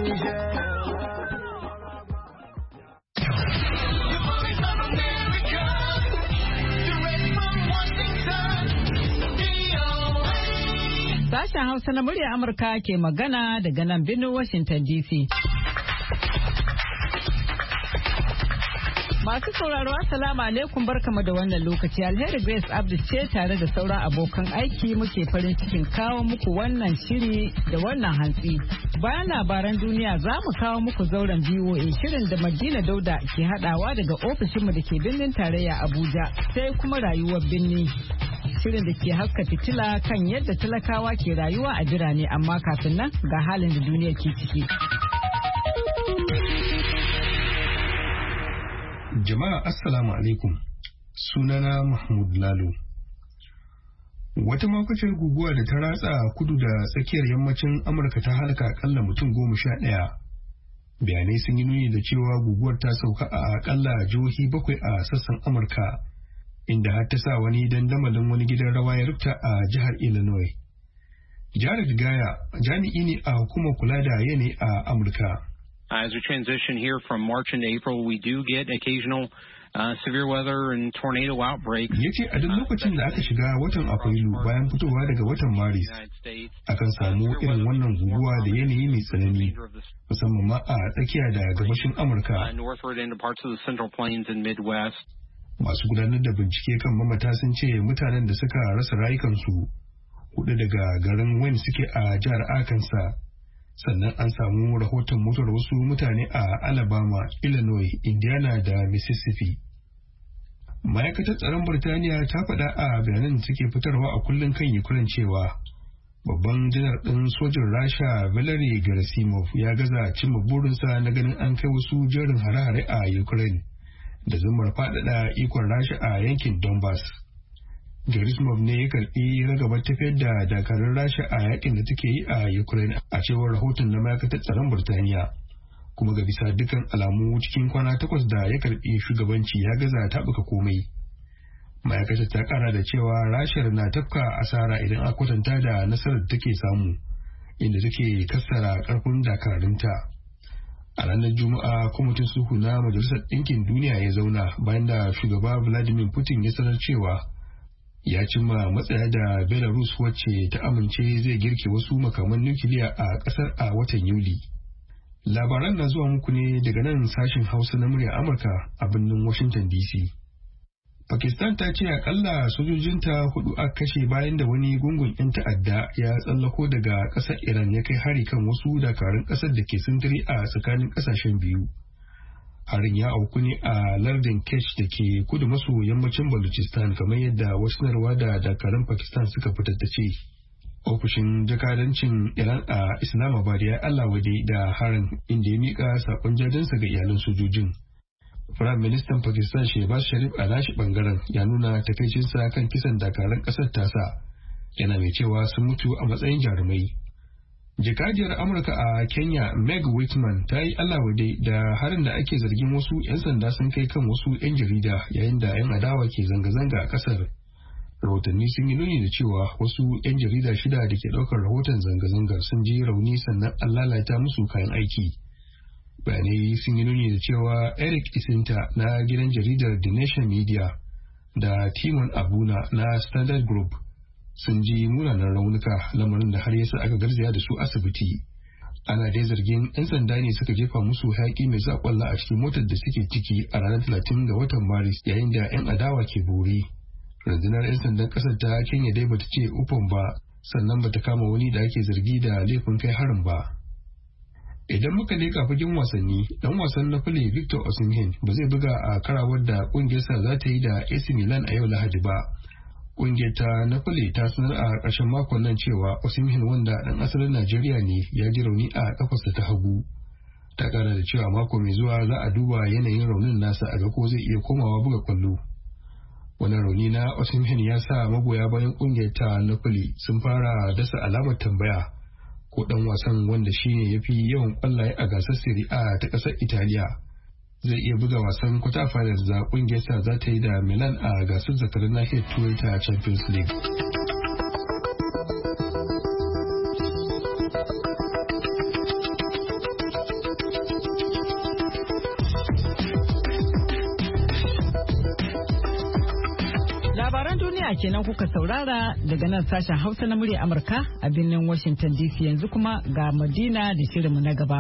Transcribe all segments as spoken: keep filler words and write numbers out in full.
Sashen Hausa na murya Amurka ke magana daga nan birnin Washington D C. Masu sauraro Assalamu alaikum barkamu da wannan lokaci. Alheri Grace Abdu ce tare da sauran abokan aiki muke farin cikin kawo muku wannan shiri da wannan hantsi. Bayan labaran duniya za mu kawo muku zauren B O A shirin da Madina Dauda ke hadawa daga ofishinmu da ke birnin tarayya Abuja, sai kuma rayuwar birni. Shirin da ke haska fitila kan yadda talakawa ke rayuwa a birane, amma kafin nan ga halin da duniya ke ciki. Jama'a Assalamu alaikum. Sunana Mahmud Lalo. Wata makwacin guguwa da ta ratsa kudu da tsakiyar yammacin Amurka ta halaka akalla mutum goma sha ɗaya. Bayanai sun yi nuni da cewa guguwar ta sauka a akalla jihohi bakwai a sassan Amurka, inda har ta sa wani dandamalin wani gidan rawa ya rufta a jihar Illinois. Jared Gaya jami'i ne a hukumar kula da yanayi a Amurka. As we transition here from March into April, we do get occasional uh, severe weather and tornado outbreaks. Ya ce a duk lokacin da aka shiga watan Afrilu bayan fitowa daga watan Maris, akan samu irin wannan guguwa da yanayi mai tsanani, musamman ma a tsakiya da gabashin Amurka. Masu gudanar da bincike kan mamata sun ce mutanen da suka rasa rayukansu hudu daga garin Wayne suke a jihar Arkansas. Sannan an samu rahoton mutuwar wasu mutane a Alabama, Illinois, Indiana da Mississippi. Ma'aikatar tsaron Birtaniya ta faɗa a bayanan da take fitarwa a kullum kan Ukraine cewa babban janar ɗin sojin Rasha Valery Gerasimov ya gaza cimma burinsa na ganin an kai wasu jerin hare-hare a Ukraine da zumar faɗaɗa ikon Rasha a yankin Donbass. Gerasimov ne ya karbi ragabar tafiyar da dakarun Rasha a yakin da take yi a Ukraine a cewar rahoton na ma'aikatar tsaron Birtaniya. Kuma ga bisa dukkan alamu cikin kwana takwas da ya karbi shugabanci ya gaza taɓuka komai. Ma'aikatar ta kara da cewa Rashar na tafka asara idan a kwatanta da nasarar da take samu, inda take kassara karfin dakarunta. A ranar Juma'a, kwamitin sulhu na Majalisar Ɗinkin Duniya ya zauna bayan da shugaba Vladimir Putin ya sanar cewa ya cimma matsaya da Belarus wacce ta amince zai girke wasu makaman nukiliya a kasar a watan Yuli. Labaran na zuwa muku ne daga nan sashen Hausa na murya Amurka a birnin Washington D C. Pakistan ta ce akalla sojojinta hudu aka kashe bayan da wani gungun 'yan ta'adda ya tsallako daga kasar Iran ya kai hari kan wasu dakarun kasar da ke sintiri a tsakanin kasashen biyu. Harin ya auku ne a lardin Kesh da ke kudu maso yammacin Balochistan, kamar yadda wasu sanarwa da dakarun Pakistan suka fitar da ce. Ofishin jakadancin Iran a Islamabad ya Allah wade da harin, inda ya mika sakon jadansa ga iyalan sojojin. Firayim Ministan Pakistan Shehbaz Sharif a nashi bangaren ya nuna takaicinsa kan kisan dakarun kasar tasa, yana mai cewa sun mutu a matsayin jarumai. Jakadiyar Amurka a Kenya Meg Whitman ta yi alawade da harin da ake zargin wasu 'yan sanda sun kai kan wasu 'yan jarida yayin da 'yan adawa ke zanga-zanga a kasar. Rahotanni sun yi nuni da cewa wasu 'yan jarida shida da ke ɗaukar rahoton zanga-zangar sun ji rauni sannan an lalata musu kayan aiki. Bayanai sun yi nuni da cewa Eric Isinta na gidan jaridar The Nation Media da Timon Abuna na Standard Group sun ji munanan raunuka, lamarin da har yasa aka garzaya da su asibiti. Ana dai zargin 'yan sanda ne suka jefa musu hayaƙi mai sa kwalla a cikin motar da suke ciki a ranar talatin ga watan Maris yayin da 'yan adawa ke bore. Rundunar 'yan sandan ƙasar ta Kenya dai bata ce ufan ba, sannan bata kama wani da ake zargi da laifin kai harin ba. Idan muka leƙa fagen wasanni, dan wasan Napoli Victor Osimhen ba zai buga a karawar da ƙungiyarsa za ta yi da A C Milan a yau Lahadi ba. Ƙungiyar ta Napoli ta sanar a ƙarshen makon nan cewa Osimhen, wanda ɗan asalin Najeriya ne, ya ji rauni a kafarsa ta hagu. Ta ƙara da cewa mako mai zuwa za a duba yanayin raunin nasa a ga ko zai iya komawa buga kwallo. Wani rauni na Osimhen ya sa magoya bayan ƙungiyar ta Napoli sun fara dasa alamar tambaya ko ɗan wasan, wanda shine ya fi yawan ƙwallaye a gasar Serie A ta ƙasar Italiya, zai iya buga wasan kwata finals da kungiyarsa za ta yi da Milan a gasar zakarin nahiyar Turai ta Champions League. duniya kenan kuka saurara daga nan sashen Hausa na murya Amurka a birnin Washington D C. Yanzu kuma ga Madina da shirinmu na gaba.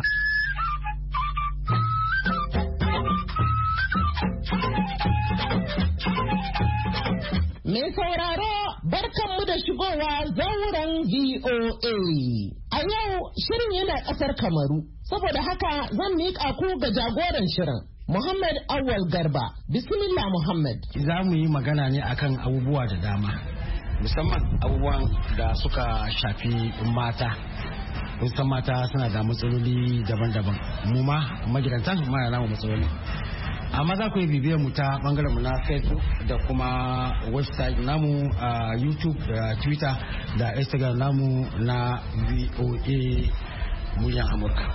Mai sauraro barkanmu da shigowa zauren V O A. A yau shirin yana ƙasar Kamaru, saboda haka zan miƙa ku ga jagoran shirin. Muhammad Awal Garba, Bismillah Muhammad. Za mu yi magana ne akan abubuwa da dama, musamman abubuwan da suka shafi mata. Kusan mata suna da matsaloli daban-daban. Mu ma magidantan muna da matsaloli. Amma za ku yi bibiyar mu ta bangaren mu na Facebook da kuma website namu a YouTube da Twitter da Instagram namu na V O A Muryar Amurka.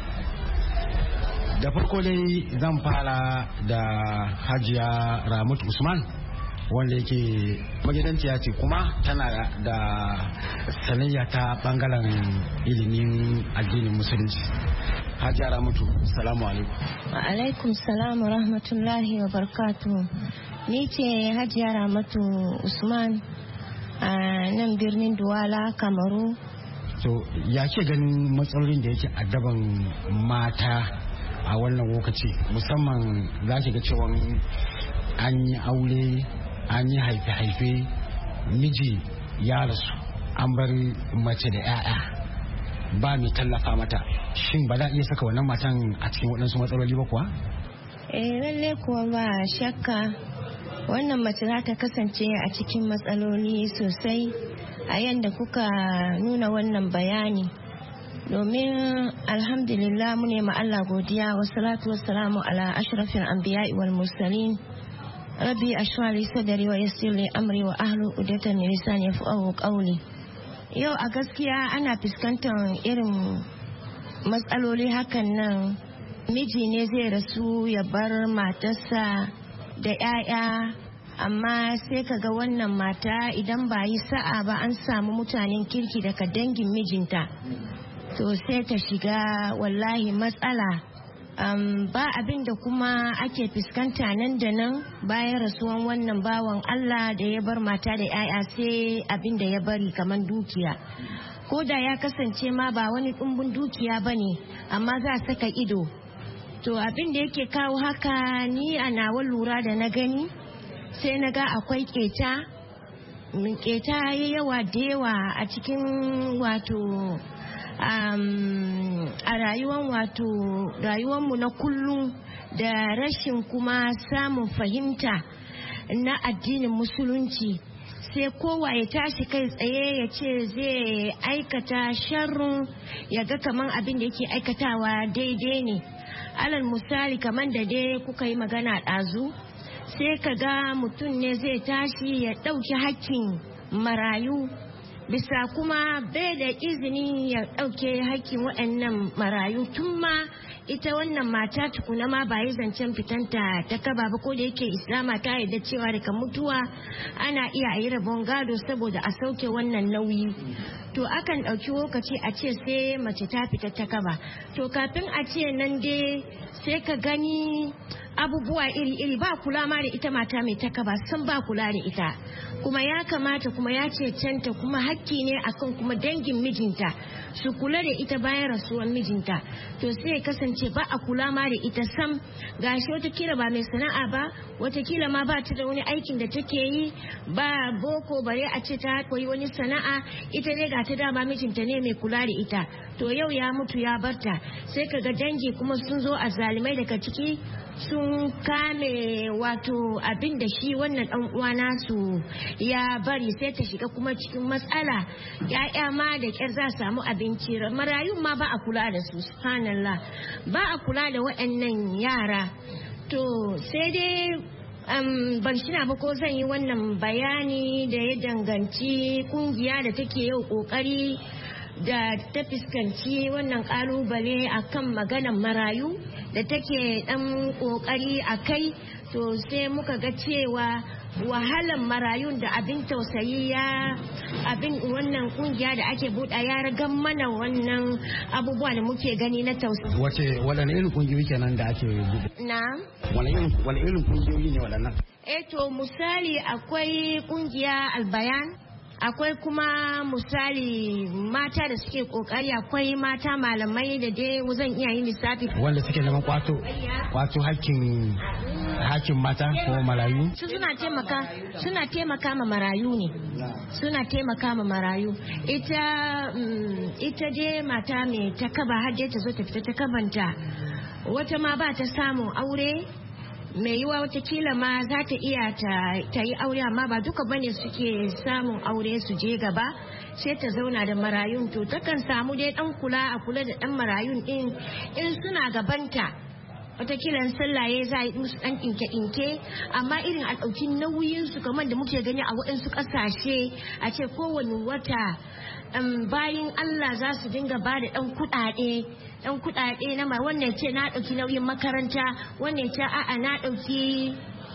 Da farko dai zan fara da Hajiya Ramatu Usman, wanda yake magidanciya ce kuma tana da sanayya ta bangaren ilimin addinin musulunci. Hajiya Ramatu, salamu alaikum. Wa alaikum salam wa rahmatullahi wa barakatuhu. Ni ce Hajiya Ramatu Usman a nan birnin Duwala, Kamaru. To, ya ke ganin matsalolin da yake addaban mata a wannan lokaci, musamman za ki ga cewa an yi aure, an yi haife-haife, miji ya rasu, an bar mace da 'ya'ya, ba mai tallafa mata. Shin ba za a iya saka wannan matan a cikin waɗansu matsaloli ba kuwa? Eh, lalle kuwa ba shakka wannan mace za ta kasance a cikin matsaloli sosai a yadda kuka nuna wannan bayani. Domin alhamdulillah mu ne ma Allah godiya wa salatu wa salamu ala ashrafil anbiya'i wal mursalin. Rabbi ashra li sadri wa yassir li amri wa ahlu udatan min lisani yafqahu qawli. Yau a gaskiya ana fuskantar irin matsaloli hakan nan. Miji ne zai rasu ya bar matarsa da 'ya'ya, amma sai kaga wannan mata idan ba yi sa'a ba an samu mutanen kirki daga dangin mijinta, to sai ta shiga wallahi matsala. Um, ba abin da kuma ake fuskanta nan da nan bayan rasuwan wannan bawan Allah da ya bar mata da 'ya'ya, sai abin da ya bari kamar dukiya. Ko da ya kasance ma ba wani ɗumbin dukiya ba ne, amma za a saka ido. To abin da yake kawo haka, ni a nawa lura da na gani, sai na ga akwai keta. Keta ya yawa da yawa a cikin wato Um, a rayuwan wato rayuwanmu na kullum, da rashin kuma samun fahimta na addinin musulunci. Sai kowa ya tashi kai tsaye ya ce zai aikata sharrun, ya ga kaman abin da yake aikatawa daidai ne. Alal misali, kaman da dai kuka yi magana ɗazu, sai ka ga mutum ne zai tashi ya ɗauki hakkin marayu, bisa kuma bai da izini ya ɗauke hakkin waɗannan marayu. Tun ma ita wannan mata tukuna ma ba yi zancen fitanta ta kaba ba, ko da yake islama ta yarda cewa daga mutuwa ana iya yi rabon gado saboda a sauke wannan nauyi. To akan ɗauki lokaci a ce sai mace ta fita ta kaba. To kafin a ce nan dai sai ka gani abubuwa iri-iri, ba kula ma da ita mata mai takaba, san ba kula da ita. Kuma ya kamata kuma ya ce canta kuma hakki ne akan kuma dangin mijinta su kula da ita bayan rasuwar mijinta. To sai kasance ba a kula ma da ita sam. Gashi watakila ba mai sana'a ba, watakila ma ba ta da wani aikin da take yi, ba boko bare a ce ta koyi wani sana'a. Ita ne ga ta dama mijinta ne mai kula da ita. To yau ya mutu ya barta, sai kaga dangi kuma sun zo a zalimai daga ciki, sun kame wato abin da shi wannan dan uwa nasu ya bari, sai ta shiga kuma cikin matsala. Ya'ya ma da kyar za samu abinci, marayun ma ba a kula da su, subhanallah, ba a kula da waɗannan yara. To sai dai um, ban shina ba ko zan yi wannan bayani da ya danganci kungiya da take yau kokari da ta fuskanci wannan kalubale akan maganan marayu da take dan kokari a kai, to sai muka ga cewa wahalan marayun da abin tausayi ya abin wannan kungiya da ake buɗa ya ragan mana wannan abubuwa da muke gani na tausayi. Wace waɗanne irin kungiyoyi kenan da ake buɗe? Na? Wani irin kungiyoyi ne waɗannan? Eh to misali akwai kungiya Albayan, akwai kuma misali mata da suke kokari, akwai mata malamai da dai zan iya yin lissafi wanda suke neman kwato kwato hakkin hakkin mata ko marayu. Su suna taimaka suna taimaka ma marayu ne suna taimaka ma marayu ita um, ita dai mata mai takaba har dai ta zo ta fita takabanta, wata ma ba ta samun aure, mai yiwa watakila ma za ta iya ta yi aure amma ba duka bane suke samun aure su je gaba, sai ta zauna da marayun, to takan samu dai dan kula a kula da dan marayun din in suna gabanta, watakila sallaye za a yi musu dan ɗinke-ɗinke, amma irin a ɗauki nauyin su kamar da muke gani a waɗansu ƙasashe a ce kowane wata bayan Allah za su dinga ba da ɗan kuɗaɗe dan kudade na mai wannan ce na dauki nauyin makaranta, wannan ce a'a na dauki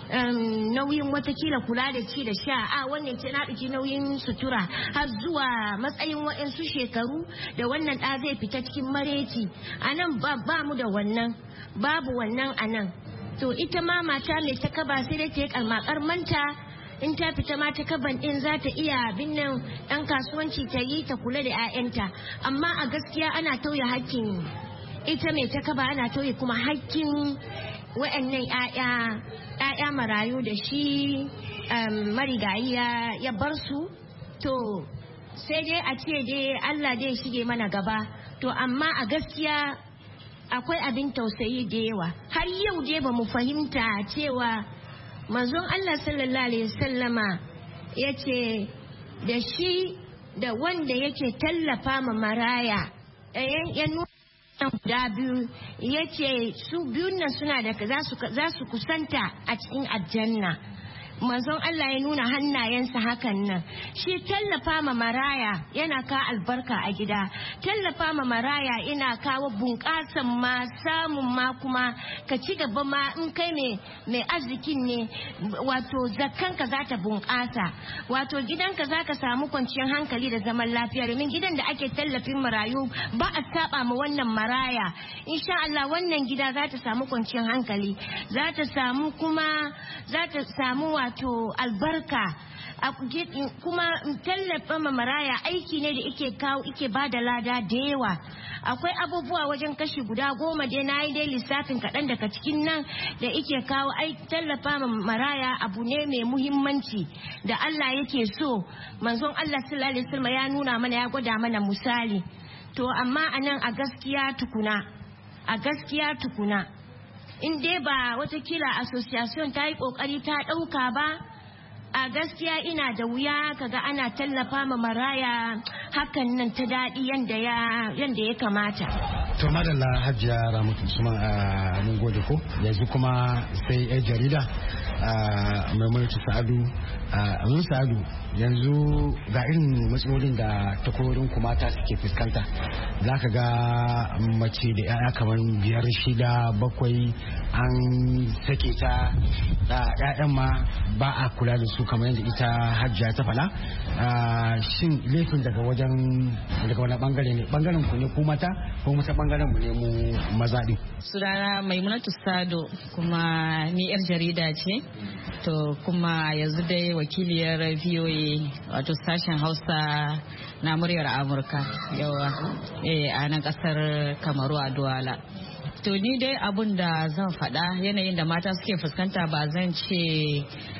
nauyin watakila kula da ci da sha, a wannan ce na dauki nauyin sutura, har zuwa matsayin wa'ansu shekaru da wannan da zai fita cikin mareci. A nan ba mu da wannan, babu wannan a nan. To ita ma mata mai ta kaba sai dai ta yi kalmakar manta, in ta fita ma ta kaban din za ta iya binnan dan kasuwanci ta yi ta kula da 'ya'yanta, amma a gaskiya ana tauye hakkin ita mai ta kaba, ana tauye kuma hakkin wa'annan 'ya'ya marayu da shi marigayi ya bar su. To sai dai a ce dai Allah dai shige mana gaba, to amma a gaskiya akwai abin tausayi da yawa. Har yau dai ba mu fahimta cewa manzon Allah sallallahu alaihi wasallama ya ce da shi da wanda yake tallafa ma maraya ya nuna guda biyu, ya ce su biyun nan suna da za su kusanta a cikin aljanna. Manzon Allah ya nuna hannayensa hakan nan. Shi tallafa ma maraya yana ka albarka a gida, tallafa ma maraya yana kawo bunƙasan ma samun ma kuma ka ci gaba ma in kai ne mai arzikin ne, wato zakkanka za ta bunƙasa, wato gidanka za ka samu kwanciyar hankali da zaman lafiya, domin gidan da ake tallafin marayu ba a saba ma wannan maraya. Insha Allah wannan gida za ta samu kwanciyar hankali, za ta samu kuma za ta samu wato albarka, kuma tallafa ma maraya aiki ne da ike kawo ike ba da lada da yawa. Akwai abubuwa wajen kashi guda goma dai na yi dai lissafin kaɗan daga cikin nan da ike kawo tallafa ma maraya abu ne mai muhimmanci da Allah yake so. Manzon Allah sallallahu alaihi wasallam ya nuna mana, ya gwada mana misali. To amma anan a gaskiya tukuna a gaskiya tukuna in dai ba watakila association ta yi kokari ta ɗauka ba, a gaskiya ina da wuya kaga ana tallafa ma maraya hakan nan ta daɗi yanda ya yanda ya kamata. To madalla Hajiya Ramatu Usman, a mun gode ko yanzu kuma sai yan jarida Maimunatu Sa'adu. Mun Sa'adu, yanzu ga irin matsalolin da takwarorin ku mata suke fuskanta, za ka ga mace da 'ya'ya kamar biyar shida bakwai an sake ta, da 'ya'yan ma ba a kula da su kamar yadda ita Hajiya ta fala. Shin laifin daga wajen daga wani bangare ne, bangaren ku ne ku mata ko musa bangaren mu ne mu maza din? Sunana Maimunatu Sado, kuma ni yar jarida ce, to kuma yanzu dai wakiliyar V O A wato sashen Hausa na muryar Amurka yawa eh a nan kasar Kamaru a Douala. To ni dai abun da zan faɗa, yanayin da mata suke fuskanta, ba zan ce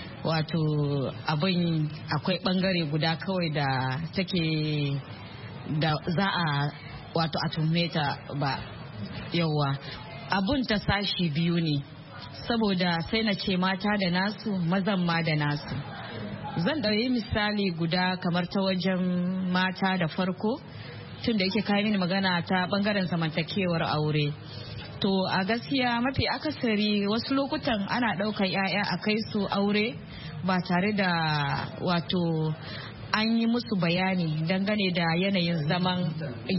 wato abin akwai bangare guda kawai da take da za a wato a tuhume ta ba. Yawa abun ta sashi biyu ne, saboda sai na ce mata da nasu, mazan ma da nasu. Zan ɗauki misali guda kamar ta wajen mata da farko, tun da yake kayi mini magana ta bangaren zamantakewar aure. To a gaskiya mafi akasari wasu lokutan ana ɗaukar 'ya'ya a kai su aure ba tare da wato an yi musu bayani dangane da yanayin zaman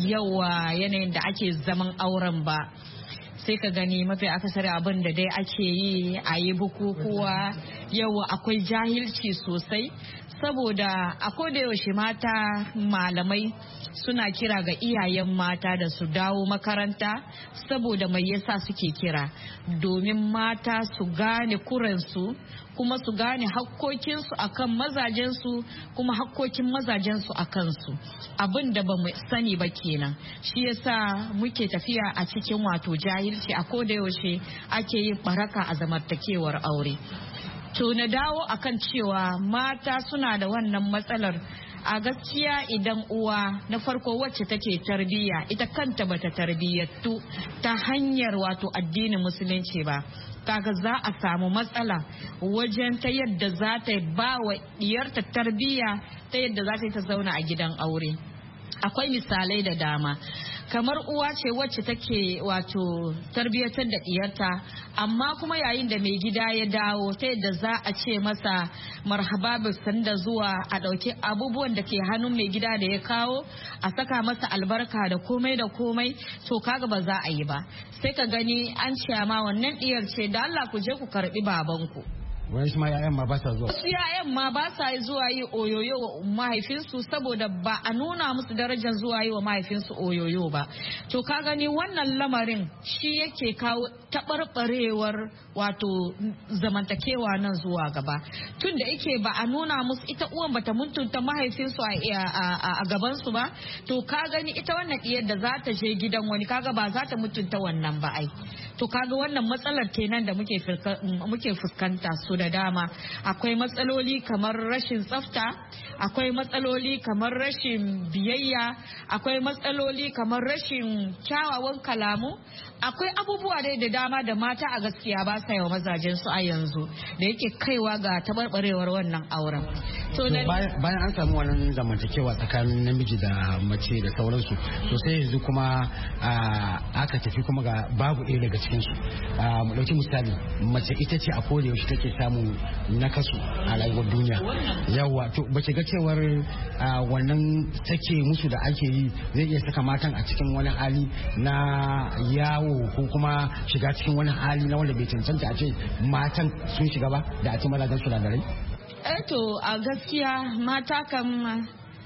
yawa yanayin da ake zaman auren ba. Sai ka gani mafi akasari abin da dai ake yi a yi bukukuwa yawa akwai jahilci sosai, saboda a koda yaushe mata malamai suna kira ga iyayen mata da su dawo makaranta, saboda mai yasa suke kira domin mata su gane kuransu kuma su gane hakkokinsu akan mazajensu kuma hakkokin mazajensu a kansu, abin da ba mu sani ba kenan. Shi yasa muke tafiya a cikin wato jahilci a koda yaushe ake yin baraka a zamantakewar aure. To na dawo akan cewa mata suna da wannan matsalar. A gaskiya idan uwa na farko wacce take tarbiyya ita kanta bata tarbiyyatu ta hanyar wato addinin musulunci ba, kaga za a samu matsala wajen ta yadda za ta ba wa diyarta tarbiyya ta yadda za ta yi ta zauna a gidan aure. Akwai misalai da dama, kamar uwa ce wacce take wato tarbiyyatar da diyarta, amma kuma yayin da mai gida ya dawo ta yadda za a ce masa marhaba bisan da zuwa, a ɗauki abubuwan da ke hannun mai gida da ya kawo a saka masa albarka da komai da komai, to kaga ba za a yi ba. Sai ka gani an ce ma wannan diyar ce da Allah ku je ku karbi babanku. wani shi ma yayan ma ba sa zuwa su yayan ma ba sa zuwa yi oyoyo wa mahaifinsu saboda ba a nuna musu darajar zuwa yi wa mahaifinsu oyoyo ba. To ka gani wannan lamarin shi yake kawo taɓarɓarewar wato zamantakewa nan zuwa gaba, tun da yake ba a nuna musu, ita uwan bata mutunta mahaifinsu a gabansu ba, to ka gani ita wannan diyar da za ta je gidan wani kaga ba za ta mutunta wannan ba ai. To kaga wannan matsalar kenan da muke fuskanta su da dama. Akwai matsaloli kamar rashin tsafta, akwai matsaloli kamar rashin biyayya, akwai matsaloli kamar rashin kyawawan kalamu, akwai abubuwa dai da dama da mata a gaskiya ba sa yawa mazajen su a yanzu da yake kaiwa ga tabarbarewar wannan auren. To bayan an samu wannan zamantakewa tsakanin namiji da mace da sauransu, to sai yanzu kuma aka tafi kuma ga babu ɗaya daga cikin su. Mu ɗauki misali, mace ita ce a koda yaushe take samun nakasu a rayuwar duniya. Yawa, to bace ga cewar wannan take musu da ake yi zai iya saka matan a cikin wani hali na yawo ko kuma shiga cikin wani hali na wanda bai cancanta a ce matan sun shiga ba da a ce mazajen su da rai? Eto a gaskiya mata kan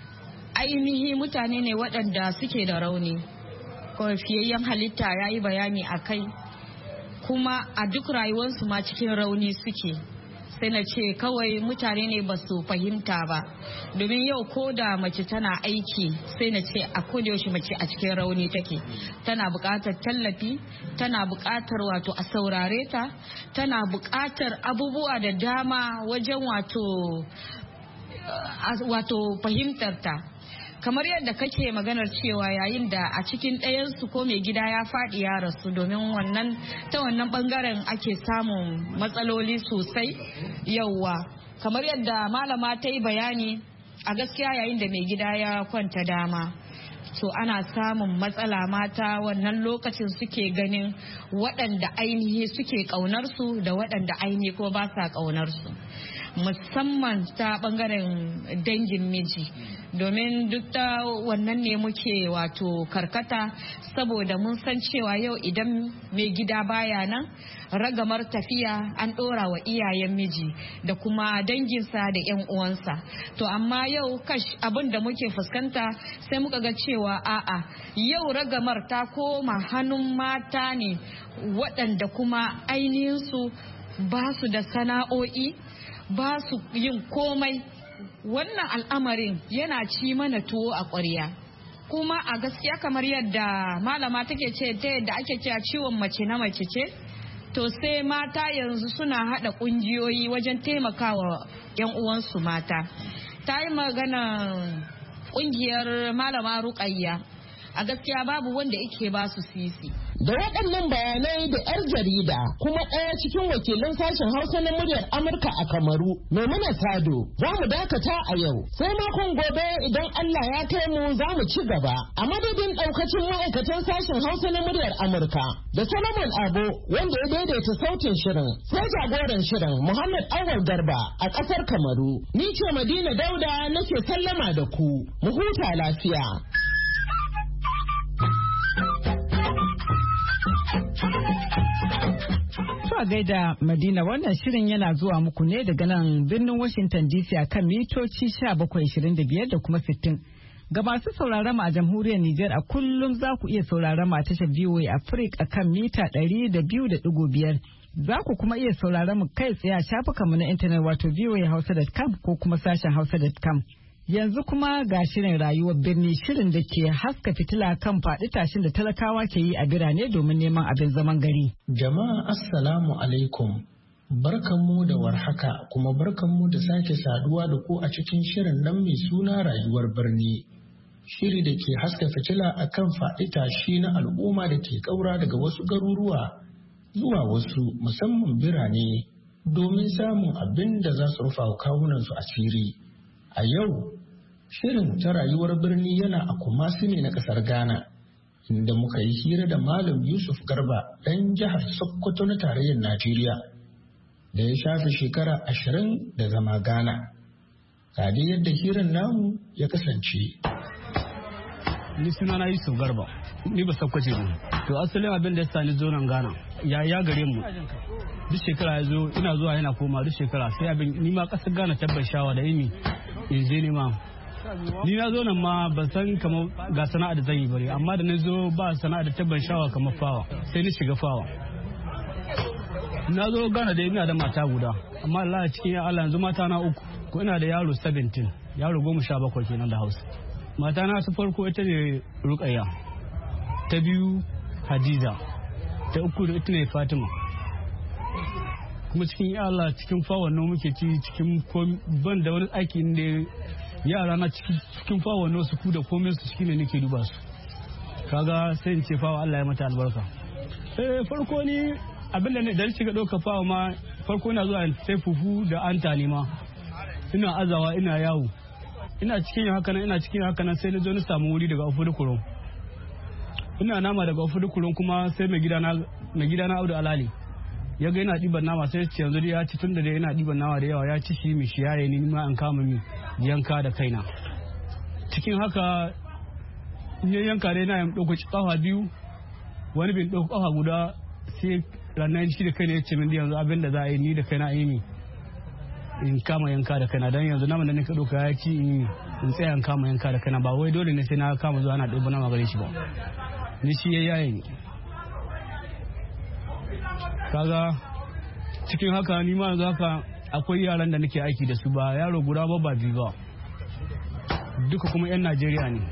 ainihi mutane ne waɗanda suke da rauni. Fiyayyen halitta ya yi bayani a kai, kuma a duk rayuwarsu ma cikin rauni suke. Sai na ce kawai mutane ne ba su fahimta ba, domin yau ko da mace tana aiki sai na ce a yaushe mace a cikin rauni take, tana buƙatar tallafi, tana buƙatar wato a saurare ta, tana buƙatar abubuwa da dama wajen wato wato fahimtar ta. Kamar yadda kake maganar cewa yayin da a cikin ɗayansu ko mai gida ya faɗi ya rasu, domin wannan ta wannan bangaren ake samun matsaloli sosai. Yauwa, kamar yadda malama ta yi bayani, a gaskiya yayin da mai gida ya kwanta dama, to ana samun matsala. Mata wannan lokacin suke ganin waɗanda ainihi suke ƙaunarsu da waɗanda ainihi ko ba sa ƙaunarsu, musamman ta bangaren dangin miji, domin duk ta wannan ne muke wato karkata, saboda mun san cewa yau idan mai gida baya nan, ragamar tafiya an ɗora wa iyayen miji da kuma danginsa da 'yan uwansa. To amma yau kash abin da muke fuskanta sai muka ga cewa a'a, yau ragamar ta koma hannun mata ne waɗanda kuma ainihinsu ba su da sana'o'i, ba su yin komai. Wannan al'amarin yana ci mana tuwo a ƙwarya, kuma a gaskiya kamar yadda malama take ce ta yadda ake cewa ciwon mace na mace ce, to sai mata yanzu suna haɗa ƙungiyoyi wajen taimakawa 'yan uwansu mata. Ta yi magana ƙungiyar malama Ruƙayya. a gaskiya babu wanda yake ba su sisi. Da waɗannan bayanai da 'yar jarida kuma ɗaya cikin wakilin sashen Hausa na muryar Amurka a Kamaru, Maimuna Sado, za mu dakata a yau. Sai makon gobe idan Allah ya kai mu za mu ci gaba. A madadin ɗaukacin ma'aikatan sashen Hausa na muryar Amurka da Solomon Abo wanda ya daidaita sautin shirin, sai jagoran shirin Muhammad Awal Garba a ƙasar Kamaru. Ni ce Madina Dauda nake sallama da ku. Mu huta lafiya. A gaida Madina, wannan shirin yana zuwa muku ne daga nan birnin Washington D C a kan mitoci bakwai ashirin da biyar da kuma sittin. Ga masu sauraron mu a jamhuriyar Nijar a kullum za ku iya sauraron mu a tashar V O A Africa a kan mita ɗari da biyu da ɗigo biyar. Za ku kuma iya sauraron mu kai tsaye a shafukanmu na intanet wato v o a hausa dot com ko kuma sashen hausa dot com. Yanzu kuma ga shirin rayuwar birni, shirin da ke haska fitila kan faɗi tashin da talakawa ke yi a birane domin neman abin zaman gari. Jama'a assalamu alaikum. Barkanmu da warhaka kuma barkanmu da sake saduwa da ku a cikin shirin nan mai suna rayuwar birni. Shiri da ke haska fitila a kan faɗi tashi na al'umma da ke ƙaura daga wasu garuruwa zuwa wasu musamman birane domin samun abin da za su rufa kawunansu asiri. A yau, shirin ta rayuwar birni yana a Kumasi ne na ƙasar Ghana, inda muka yi hira da Malam Yusuf Garba ɗan jihar Sokoto na tarayyar Najeriya, da ya shafe shekara ashirin da zama Ghana. Ga dai yadda hirar namu ya kasance. Ni sunana Yusuf Garba, ni ba Sokoto ne. To asalin abin da ya sani zo nan Ghana, ya ya gare mu. Duk shekara ya zo, ina zuwa yana koma duk shekara sai abin ni ma ƙasar Ghana tabbar shawa da yimi. in je nema ni na zo nan ma ban san kamar ga sana'a da zan yi bare amma da na zo ba sana'a da tabban shawa kamar fawa sai ni shiga fawa. Na zo Ghana da ina da mata guda amma Allah cikin Allah yanzu mata na uku ko ina da yaro seventeen yaro goma sha bakwai kenan da Hausa. Mata na su farko ita ne Rukayya, ta biyu Hadiza, ta uku ita ne Fatima. Kuma cikin Allah cikin fawon nan muke ci cikin ban da wani aiki da yara na cikin fawon nan su ku da komai su shine nake duba su. Kaga sai in ce fawa Allah ya mata albarka. Eh farko ni abin da ne da shiga dauka fawa ma farko ina zuwa sai fufu da anta ne ma. Ina azawa ina yawo. Ina cikin haka nan ina cikin haka nan sai na zo na samu wuri daga Ofudu Kurum. Ina nama daga Ofudu Kurum kuma sai mai gidana mai gidana Audu Alali. Ya ga yana ɗiban nama sai ce yanzu ya ci tun da dai yana ɗiban nama da yawa ya ci shi mi shi yaye ni ma an kama mi yanka da kaina. Cikin haka in yanka dai na yin ɗauko ƙafa biyu wani bin ɗauko ƙafa guda sai ranar shi da kaina ya ce min yanzu abin da za a yi ni da kaina yi mi in kama yanka da kaina don yanzu naman da nika ɗauka ya ci in tsaya in kama yanka da kaina ba wai dole ne sai na kama zuwa ana ɗauko nama gare shi ba ni shi ya yaye ni. Kaga cikin haka ni ma yanzu haka akwai yaran da nake aiki da su ba yaro guda ba ba biyu ba duka kuma yan Najeriya ne.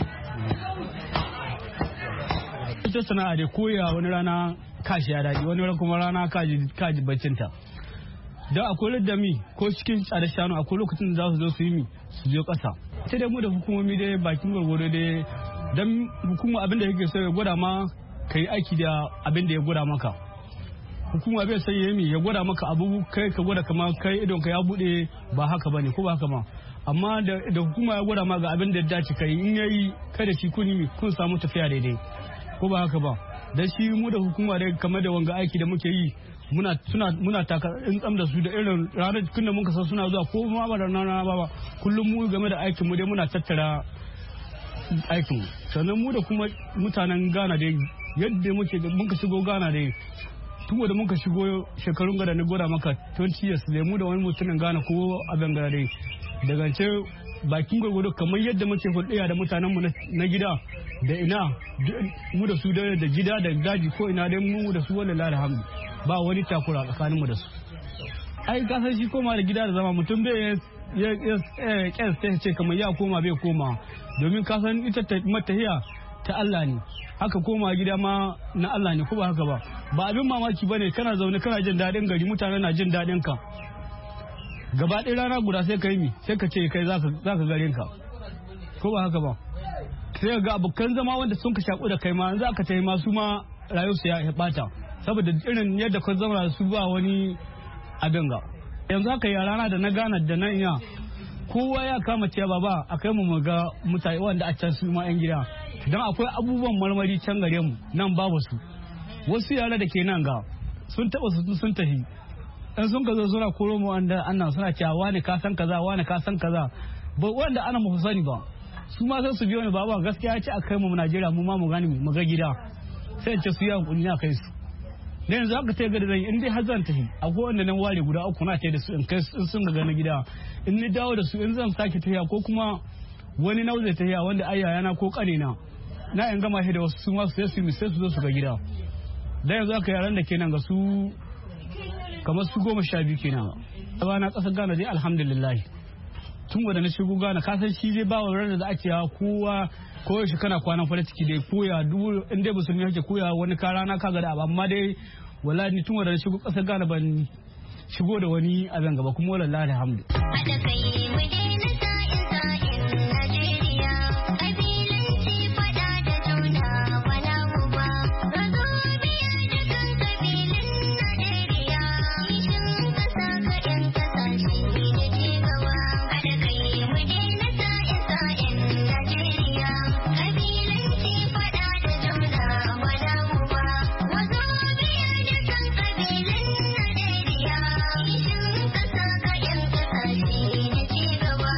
Ita sana'a da koya wani rana kashi ya daɗi wani rana kuma rana kaji kaji baccinta da akwai da mi ko cikin tsada shanu akwai lokacin da za su zo su yi mi su je ƙasa. Ita dai mu da hukumomi dai bakin gwargwado dai dan hukuma abin da yake so ya gwada ma ka yi aiki da abin da ya gwada maka. Hukuma bai san yemi ya gwada maka abu kai ka gwada kamar kai idon ka ya bude ba haka bane ko ba haka ma amma da, da hukuma ya gwada ma ga abin da ya dace kai in yayi kada shi kun kun samu tafiya daidai ko ba haka ba dan shi mu da hukuma da kamar da wanga aiki da muke yi muna suna muna taka in tsam da su da irin ranar kunna mun san suna zuwa ko ma ba da rana ba kullum mu game da aikin mu dai muna tattara aikin sannan mu da kuma mutanen Ghana dai yadda muke muka shigo Ghana dai tun da muka shigo shekarun gada na gwada maka twenty years da mu da wani mutumin Ghana ko abin gada dai daga ce bakin gwargwado kamar yadda muke hulɗaya da mutanen mu na gida da ina mu da su da gida da daji ko ina dai mu da su wallahi alhamdu ba wani takura tsakanin mu da su. Ai ka san shi koma da gida da zama mutum bai ya ya ce kamar ya koma bai koma domin ka san ita matahiya ta Allah ne haka koma gida ma na Allah ne ko ba haka ba ba abin mamaki bane kana zaune kana jin daɗin gari mutane na jin daɗin ka gaba ɗaya rana guda sai ka yi mi sai ka ce kai zaka zaka garin ka ko ba haka ba sai ga abokan zama wanda sun ka shaku da kai ma za ka tayi ma su ma rayuwarsu ya bata saboda irin yadda ka zama su ba wani abin ga yanzu haka yarana da na gana da nan ya kowa ya kama cewa baba a kai mu ga mutane wanda a can su ma yan gida don akwai abubuwan marmari can gare mu nan babu su wasu yara da ke nan ga sun taba su sun tafi in sun ka zo suna koro mu wanda annan suna cewa wani ka san kaza wani ka san kaza ba wanda ana mu sani ba su ma sai su biyo ni baba gaskiya ya ce a kai mu Najeriya mu ma mu gani mu ga gida sai in ce su yi hankuli na kai su da yanzu aka ta gada zai in dai har zan tafi akwai wanda nan ware guda uku na ta da su in kai in sun ga na gida in ni dawo da su in zan sake tafiya ko kuma wani nau zai tafiya wanda ai yana ko kanina na in gama shi da wasu su ma su sai su sai su zo su ga gida da yanzu aka yaran da kenan ga su kamar su goma sha biyu kenan ba na kasar Ghana dai alhamdulillah tun wanda na shigo Ghana ka san shi zai ba wa ranar da ake yawa kowa ko shi kana kwanan farin ciki dai koya duk inda musulmi yake koya wani kara na kaga da amma dai wallahi ni tun wanda na shigo kasar Ghana ban shigo da wani abin gaba kuma wallahi alhamdu Gaba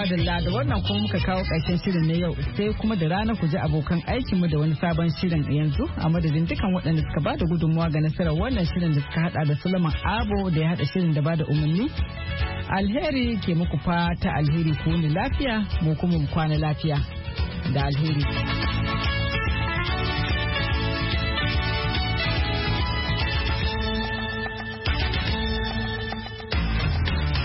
madalla da wannan kuma muka kawo ƙarshen shirin na yau sai kuma da rana ku ji abokan aikinmu da wani sabon shirin yanzu a madadin dukan waɗanda suka bada gudunmawa ga nasarar wannan shirin da suka hada da Suleiman Abo da ya hada shirin da bada umarni. Alheri ke muku fata alheri ku ni lafiya mu kuma mu kwana lafiya da alheri.